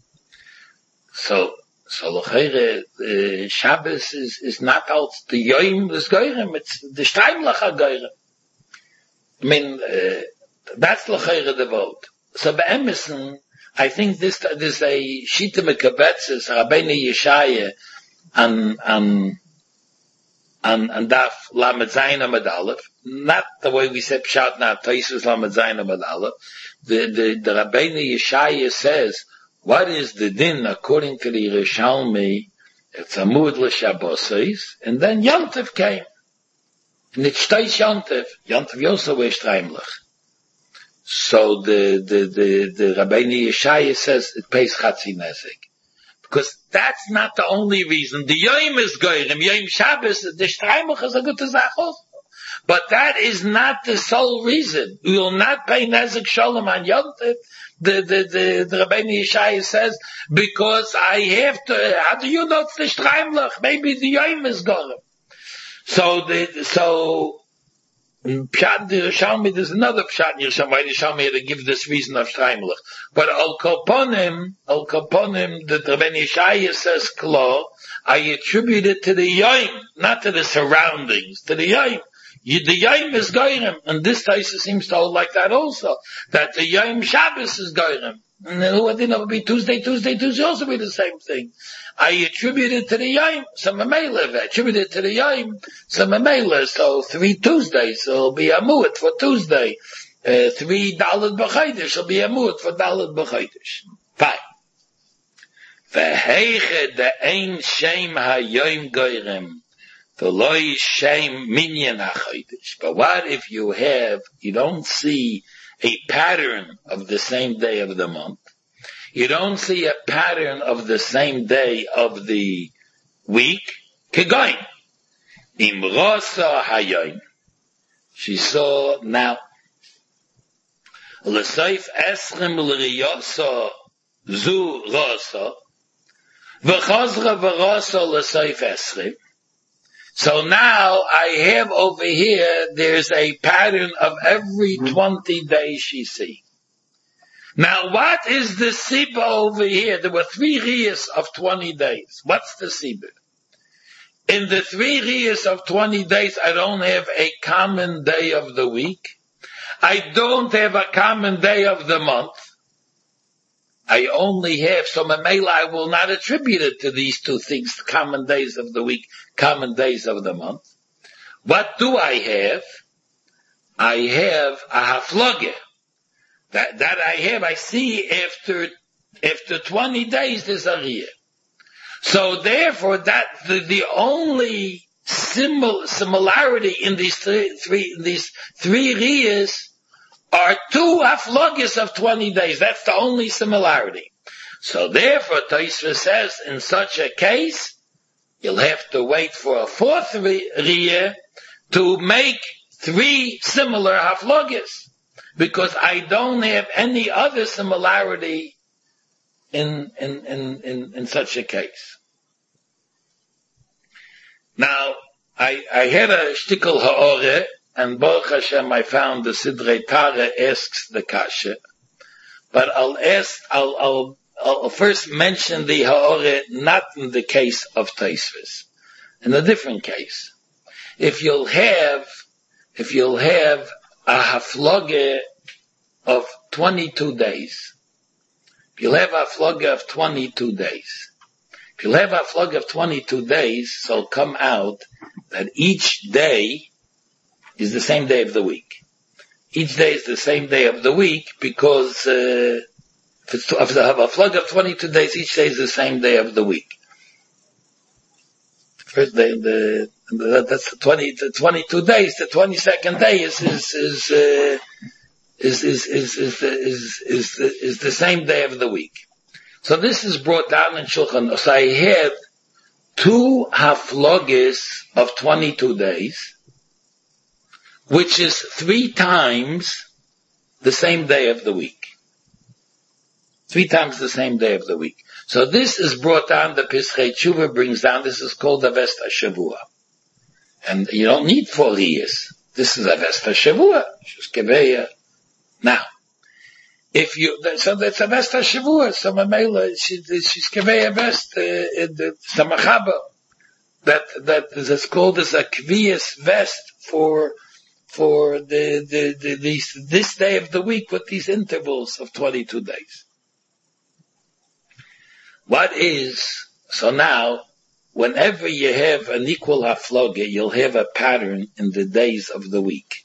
So, so l'chayre, uh, Shabbos is, is not out the Yom is Goyrem, it's the Streimlech ha-Goyrem. I mean, uh, that's l'chayre the vote. So be'emison, I think this, there's a Shita Mekabetzes, Rabbeinu Yeshaya, on, on, on, on Daf Lamed Zayin Amud Aleph, not the way we said Pshat now, Tosfos Lamed Zayin Amud Aleph. The, the, the Rabbeinu Yeshaya says, what is the din according to the Yerushalmi? It's Amud L'Shabbosos, and then Yom Tov came. And it's Shtais Yom Tov. Yom Tov Yosef was Streimlich. So the, the, the, the Rabbeinu Yeshaya says it pays Chatzi Nezek. Because that's not the only reason. The Yom is Goyim, Yom Shabbos, the Streimlich is a good Zach also. But that is not the sole reason. We will not pay Nezek Shalom on Yom Tov. The, the, the, the Rabbeinu Yeshaya says, because I have to, how do you know it's the Streimlich? Maybe the Yom is Goyim. So the, so, Pshat Yerushalmi, there's another Pshat Yerushalmi, why Yerushalmi had to give this reason of Streimlich. But Al Kaponim, Al Kaponim, the Rabbeinu Yeshaya says, Klo, I attribute it to the Yom, not to the surroundings, to the Yom. You, the Yom is Goyim, and this Taisa seems to hold like that also, that the Yom Shabbos is Goyim. And then who would it would be Tuesday, Tuesday, Tuesday also be the same thing. I attribute it to the Yom, some Mamela, I attribute it to the Yom, some Mamela, so three Tuesdays, so it'll be a mu'at for Tuesday. Uh, three Dalet B'Chodesh will be a mu'at for Dalet B'Chodesh. Fine. V'heiche de ein shem ha-yom goyrem, v'loi shem minyan ha-chodesh. But what if you have, you don't see a pattern of the same day of the month? You don't see a pattern of the same day of the week. Kegoin. Im rosa hayoim. She saw now. L'seif eschem l'riyosa zu rosa. V'chazra v'rosa l'seif eschem. So now I have over here, there's a pattern of every twenty days she sees. Now what is the Siba over here? There were three Riyas of twenty days. What's the Siba? In the three Riyas of twenty days, I don't have a common day of the week. I don't have a common day of the month. I only have, so Mamela, I will not attribute it to these two things, common days of the week, common days of the month. What do I have? I have a haflogah. That, that I have, I see after, after twenty days there's a riyah. So therefore that, the, the only simil, similarity in these three, three, these three riyahs are two haflogahs of twenty days. That's the only similarity. So therefore Tosfos says, in such a case, you'll have to wait for a fourth riyah to make three similar haflogahs. Because I don't have any other similarity in, in, in, in, in such a case. Now, I, I had a shtickle ha'oreh, and Baruch Hashem I found the Sidrei Tara asks the kasha. But I'll ask, I'll, I'll, I'll first mention the ha'oreh not in the case of Tosfos. In a different case. If you'll have, if you'll have a haflogah of twenty-two days. If you'll have a haflogah of twenty-two days. If you'll have a haflogah of twenty-two days, so it'll come out that each day is the same day of the week. Each day is the same day of the week because, uh, if it's, if I have a haflogah of twenty-two days, each day is the same day of the week. First day, the, the that's the twenty, the twenty-two days. The twenty-second day is is is uh, is is is is is is the, is the same day of the week. So this is brought down in Shulchan. So I had two haflogahs of twenty-two days, which is three times the same day of the week. Three times the same day of the week. So this is brought down, the Pischei Tshuva brings down, this is called Avest HaShavua. And you don't need four years. This is Avest HaShavua. Shuskeveya. Now, if you, so that's Avest HaShavua. So Mamela, she's Keveya Avest, the Samachaba. That, that is called as a Kviyas Vest for, for the, the, the, these, this day of the week with these intervals of twenty-two days. What is, so now, whenever you have an equal hafloga, you'll have a pattern in the days of the week.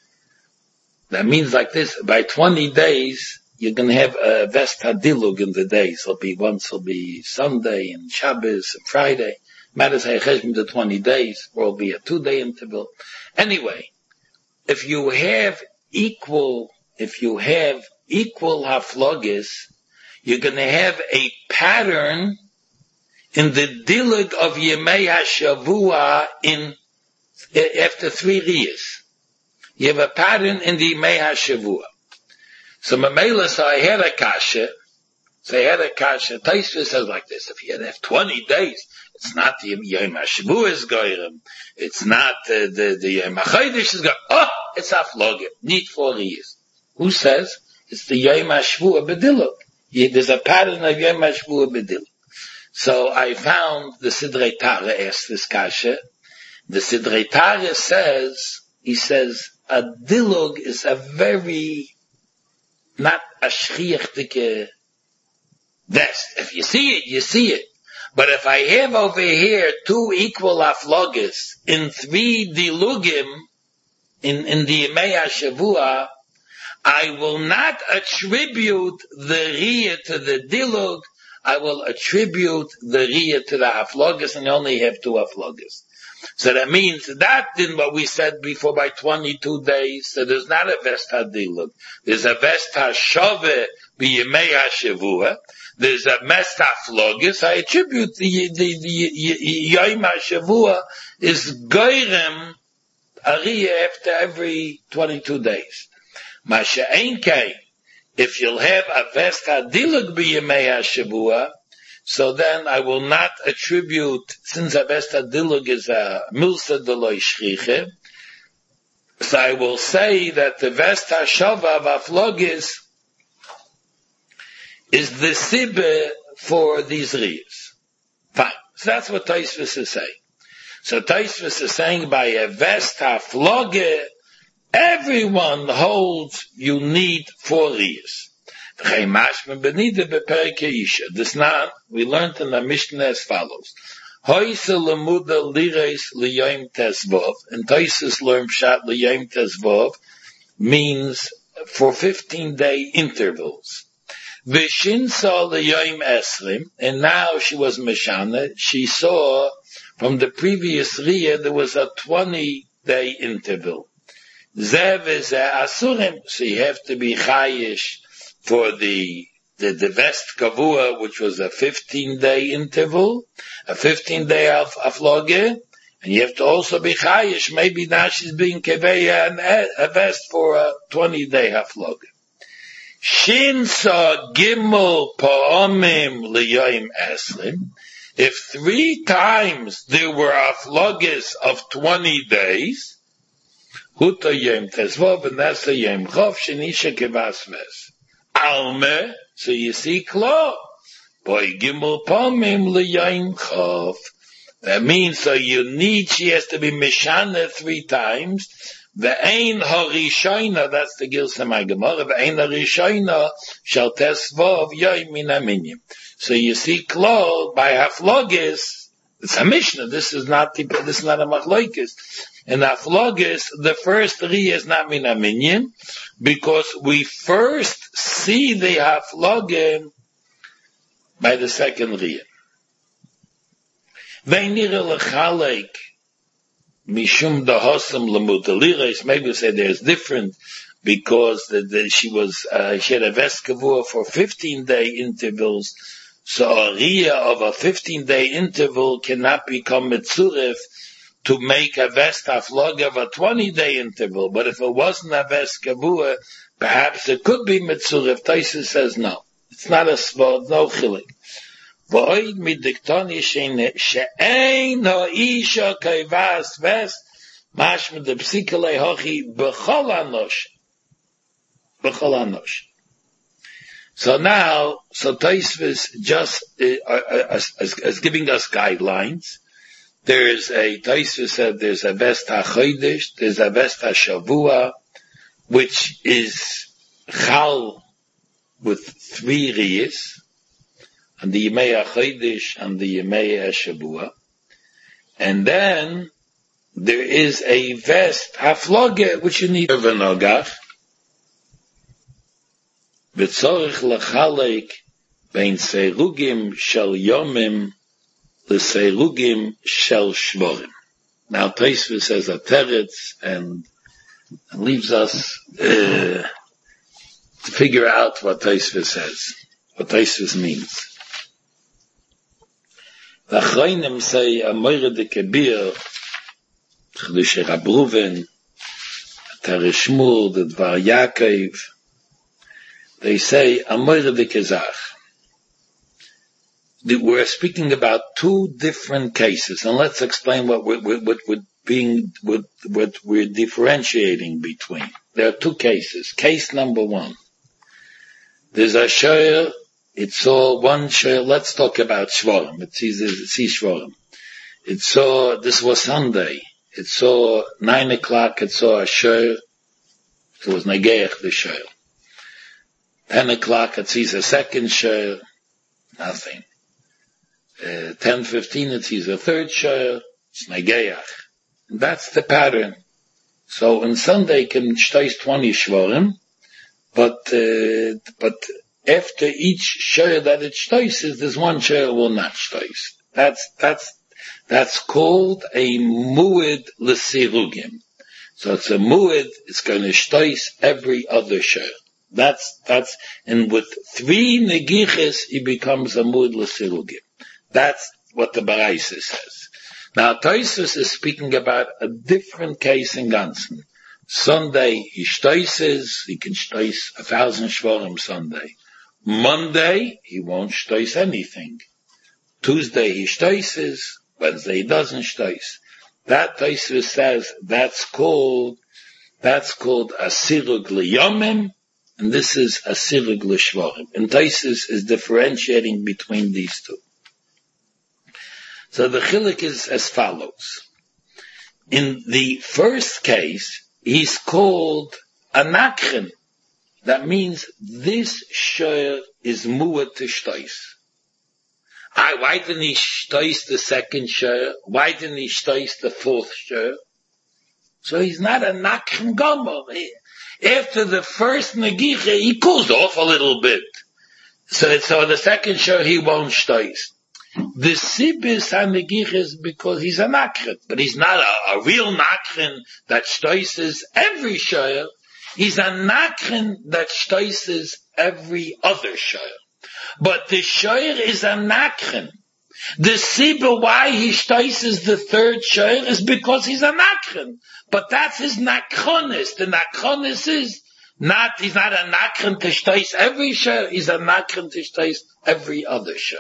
That means like this, by twenty days, you're going to have a vest hadilug in the days. It'll be, once will be Sunday and Shabbos and Friday. Matters how you the twenty days, or it'll be a two-day interval. Anyway, if you have equal, if you have equal haflogas, you're going to have a pattern in the dilig of Yemei HaShavua in, after three years. You have a pattern in the Yemei HaShavua. So Mamela, so I had a kasha, so I had a kasha, Taisva says like this, if you have twenty days, it's not the Yom HaShavua is goyrem, it's not the, the, the Yom HaChodesh is goyrem, oh, it's Hafloga, need four years. Who says? It's the Yom HaShavua Bediluk. There's a pattern of Yom HaShavua Bediluk. So I found the Sidrei Tara asked this kasha. The Sidrei Tara says, he says, a dilug is a very, not a shchiachdike vest. If you see it, you see it. But if I have over here two equal aflogas in three dilugim, in, in the Yemei HaShavua, I will not attribute the riyah to the dilug, I will attribute the riyah to the haflogas, and only have two haflogas. So that means that in what we said before by twenty-two days, so there's not a vest hadilug. There's a vest hashove b'yemei hashavua. There's a vest haflogas. I attribute the, the, the yom hashavua is goyrem ariyah after every twenty-two days. Masha einkein, if you'll have a vest hadilug b'yemei hashavua, so then I will not attribute, since a vest hadilug is a milsa deloi shchiche, so I will say that the vest hashava of aflogis is the sibbe for these riyas. Fine. So that's what Taisvis is saying. So Taisvis is saying by a vest hafloge, everyone holds you need four riyas. This now, we learned in the Mishnah as follows. Hoyse lemuda lires liyom tesvov, and Toises learn pshat liyom tesvov means for fifteen day intervals. Vishinsa liyom esrim, and now she was Meshana, she saw from the previous riyah there was a twenty day interval. Zev is a asurim, so you have to be chayish for the, the, the vest kavua, which was a fifteen day interval, a fifteen day of afloge, and you have to also be chayish, maybe now she's being keveya and a vest for a twenty day afloge. Shinsa gimel pa'omim liyoim esrim, if three times there were afloges of twenty days, huta yom tesvov, and that's the yom chov, shenisha kevas ves. Alme, so you see, klo. Boy, gimel pomim liyaim chov. That means, so you need, she has to be mishana three times. The ein harishayna, that's the Gilsa Gemara. The ein harishayna shall tesvov yoim min aminim. So you see, klo by haflogis. It's a Mishnah. This is not the, this is not a machlokes. And haflogis, the first riyah is not min aminim, because we first see the haflogim by the second riyah. Veinira lechalek mishum dahosam lemutalires. Maybe we say there's different because the, the, she was uh, she had a vest kavua for fifteen day intervals. So a riyah of a fifteen day interval cannot become mitzuref to make a vest haflog of a twenty day interval. But if it wasn't a vest kavua, perhaps it could be mitzuref. Taisa says no. It's not a svod, no chilik. V'oid midiktoni she'ein ha'isha kaivas vest mashma de psikalei hochi b'chol anosh. B'chol anosh. So now, so Taisvis just uh, uh, is, is giving us guidelines. There's a, Taisvis said there's a vest ha'chodesh, there's a vest ha'shavua, which is chal with three riyas, and the Yemei HaChodesh and the Yemei HaShavua. And then there is a vest, hafloge, which you need. V'nogach, v'tzorich l'chalek bein seirugim shel yomim l'seirugim shel shvorim. Now Tosfos says a teretz and leaves us uh, to figure out what Tosfos says, what Tosfos means. The Achronim say a moire de kebir, Chedush Rab Reuven, Torah Shmuel, the Dvar Yaakov. They say a moire de kezach. We're speaking about two different cases, and let's explain what we're, what we're being, what, what we're differentiating between. There are two cases. Case number one. There's a shayr. It saw one shayr. Let's talk about Shvorim. It sees, it sees Shvorim. It saw, this was Sunday. It saw nine o'clock. It saw a shayr. It was Negeach, the shayr. Ten o'clock. It sees a second shayr. Nothing. Uh, ten fifteen, it sees a third shayr. It's Negeach. And that's the pattern. So on Sunday can shtois twenty shvorim, but uh, but after each shayr that it shtoises, there's one shayr will not shtois. That's that's that's called a mu'id l'sirugim. So it's a mu'id. It's going to shtois every other shayr. That's that's and with three negiches, he becomes a mu'id l'sirugim. That's what the Baraisa says. Now, Tosfos is speaking about a different case in Ganzen. Sunday, he shtoises, he can shtois a thousand shvorim Sunday. Monday, he won't shtois anything. Tuesday, he shtoises, Wednesday, he doesn't shtois. That Tosfos says, that's called, that's called a sirug l'yomim, and this is a sirug l'shvorim. And Tosfos is differentiating between these two. So the chiluk is as follows. In the first case, he's called a nakchen. That means this shayr is mu'at to shtois. Why didn't he shtois the second shayr? Why didn't he shtois the fourth shayr? So he's not a nakchen gomer. After the first negicha, he cools off a little bit. So, so the second shayr, he won't shtois. The sibis hanegich is because he's a nakren, but he's not a, a real nakren that shtoises every shayr. He's a nakren that shtoises every other shayr. But the shayr is a nakren. The sibah why he shtoises the third shayr is because he's a nakren. But that's his nakronis. The nakronis is not, he's not a nakren to shtois every shayr. He's a nakren to shtois every other shayr.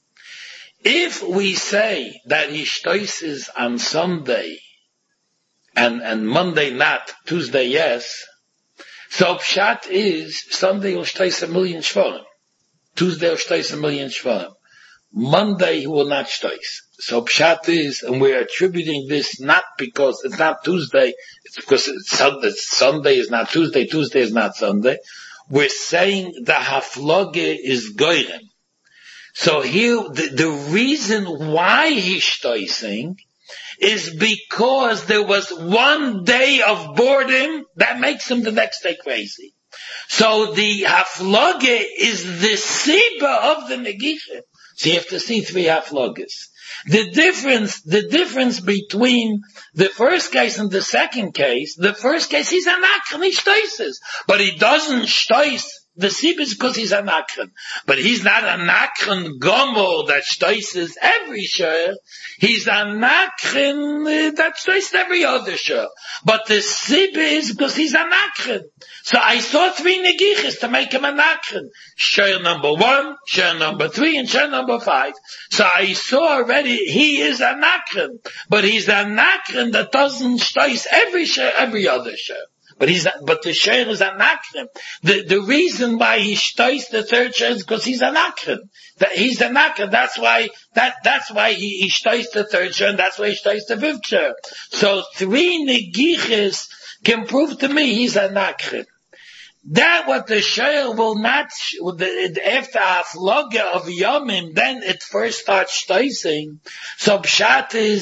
If we say that he shtoises on Sunday and, and Monday not, Tuesday yes, so pshat is Sunday will shtois a million shvorim. Tuesday will shtois a million shvorim. Monday he will not shtois. So pshat is, and we're attributing this not because it's not Tuesday, it's because it's Sunday, Sunday is not Tuesday, Tuesday is not Sunday. We're saying the hafloge is goyrem. So here, the, the reason why he's shtoising is because there was one day of boredom that makes him the next day crazy. So the hafloge is the siba of the negisha. So you have to see three hafloges. The difference, the difference between the first case and the second case, the first case he's a nakran, he shtoises, but he doesn't shtois. The sib is because he's a nakran. But he's not a nakran gomor that shtoises every shayr. He's a nakran uh, that shtoises every other shayr. But the sib is because he's a nakran. So I saw three negiches to make him a nakran. Shayr number one, shayr number three, and shayr number five. So I saw already he is a nakran. But he's a nakran that doesn't shtois every shayr, every other shayr. But he's, but the shayr is a nakren. The, the reason why he shtois the third shayr is because he's a nakren. That he's a nakren. That's why, that, that's why he, he shtois the third shayr, and that's why he shtois the fifth shayr. So three negiches can prove to me he's a nakren. That what the shayr will not, the, after hafloga of yomim, then it first starts shtoising. So pshat is,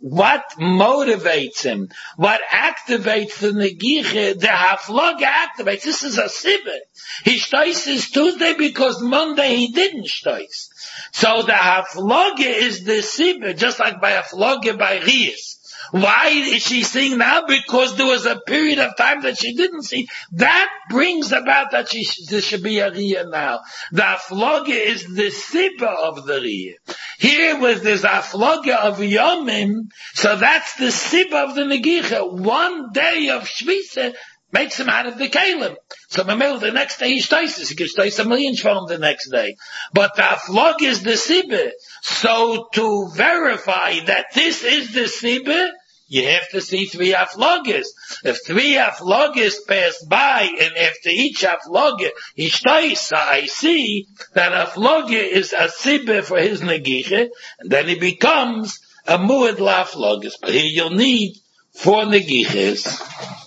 what motivates him, what activates the negiche, the hafloga activates. This is a sibbe. He shtoises Tuesday because Monday he didn't shtois. So the hafloga is the sibbe, just like by hafloga by Riyas. Why is she seeing now? Because there was a period of time that she didn't see. That brings about that she there should be a Riyah now. The Afloga is the Sibba of the Riyah. Here was this Afloga of Yomim, so that's the Sibba of the Negicha. One day of Shvisa makes him out of the Kalim. So the next day he shtoises. He can shtois a million shvarim the next day. But the Aflog is the Sibba. So to verify that this is the Sibba, you have to see three Aflogas. If three Aflogas pass by, and after each Afloga he shtois, I see that Afloga is a Sibba for his Negicha, and then he becomes a Muad La Aflogas. But here you'll need four Negichas.